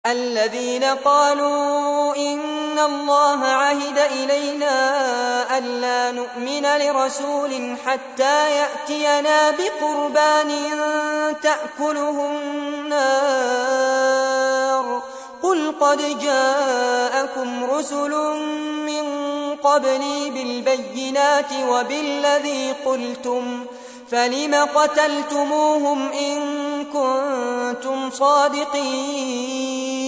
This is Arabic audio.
الذين قالوا إن الله عهد إلينا ألا نؤمن لرسول حتى يأتينا بقربان تأكله النار قل قد جاءكم رسل من قبلي بالبينات وبالذي قلتم فلم قتلتموهم إن كنتم صادقين